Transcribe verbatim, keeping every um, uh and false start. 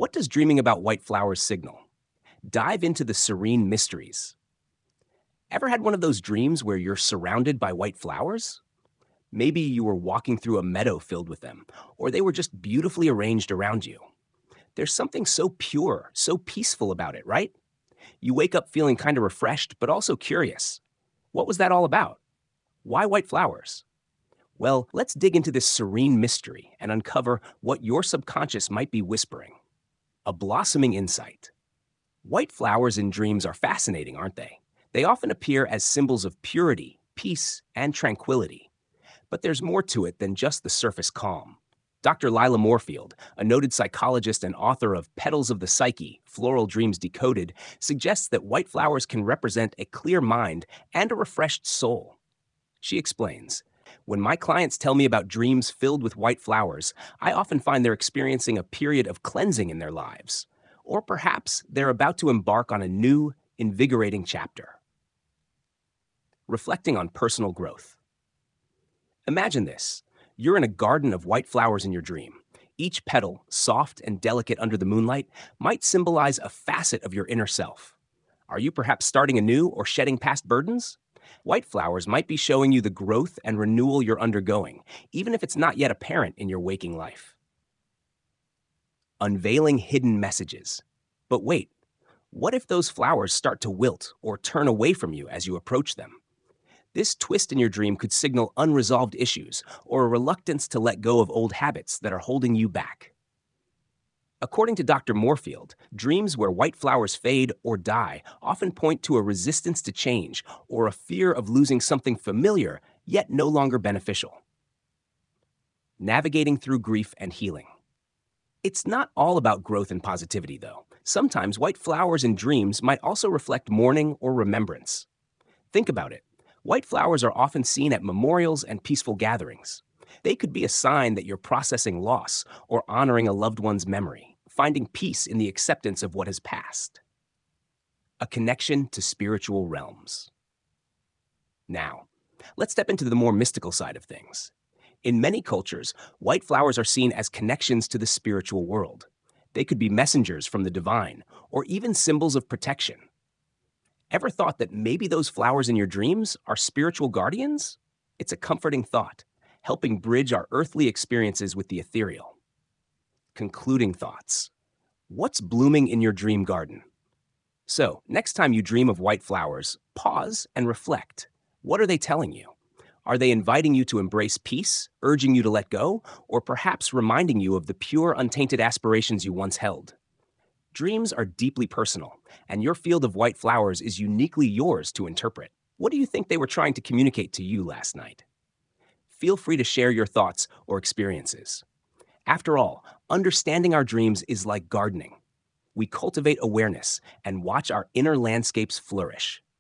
What does dreaming about white flowers signal? Dive into the serene mysteries. Ever had one of those dreams where you're surrounded by white flowers? Maybe you were walking through a meadow filled with them, or they were just beautifully arranged around you. There's something so pure, so peaceful about it, right? You wake up feeling kind of refreshed, but also curious. What was that all about? Why white flowers? Well, let's dig into this serene mystery and uncover what your subconscious might be whispering. A blossoming insight. White flowers in dreams are fascinating, aren't they? They often appear as symbols of purity, peace, and tranquility. But there's more to it than just the surface calm. Doctor Lila Moorfield, a noted psychologist and author of Petals of the Psyche, Floral Dreams Decoded, suggests that white flowers can represent a clear mind and a refreshed soul. She explains, "When my clients tell me about dreams filled with white flowers, I often find they're experiencing a period of cleansing in their lives. Or perhaps they're about to embark on a new, invigorating chapter." Reflecting on personal growth. Imagine this. You're in a garden of white flowers in your dream. Each petal, soft and delicate under the moonlight, might symbolize a facet of your inner self. Are you perhaps starting anew or shedding past burdens? White flowers might be showing you the growth and renewal you're undergoing, even if it's not yet apparent in your waking life. Unveiling hidden messages. But wait, what if those flowers start to wilt or turn away from you as you approach them? This twist in your dream could signal unresolved issues or a reluctance to let go of old habits that are holding you back. According to Doctor Moorfield, dreams where white flowers fade or die often point to a resistance to change or a fear of losing something familiar yet no longer beneficial. Navigating through grief and healing. It's not all about growth and positivity, though. Sometimes white flowers in dreams might also reflect mourning or remembrance. Think about it. White flowers are often seen at memorials and peaceful gatherings. They could be a sign that you're processing loss or honoring a loved one's memory, finding peace in the acceptance of what has passed. A connection to spiritual realms. Now, let's step into the more mystical side of things. In many cultures, white flowers are seen as connections to the spiritual world. They could be messengers from the divine, or even symbols of protection. Ever thought that maybe those flowers in your dreams are spiritual guardians? It's a comforting thought, helping bridge our earthly experiences with the ethereal. Concluding thoughts. What's blooming in your dream garden? So, next time you dream of white flowers, pause and reflect. What are they telling you? Are they inviting you to embrace peace, urging you to let go, or perhaps reminding you of the pure, untainted aspirations you once held? Dreams are deeply personal, and your field of white flowers is uniquely yours to interpret. What do you think they were trying to communicate to you last night? Feel free to share your thoughts or experiences. After all, understanding our dreams is like gardening. We cultivate awareness and watch our inner landscapes flourish.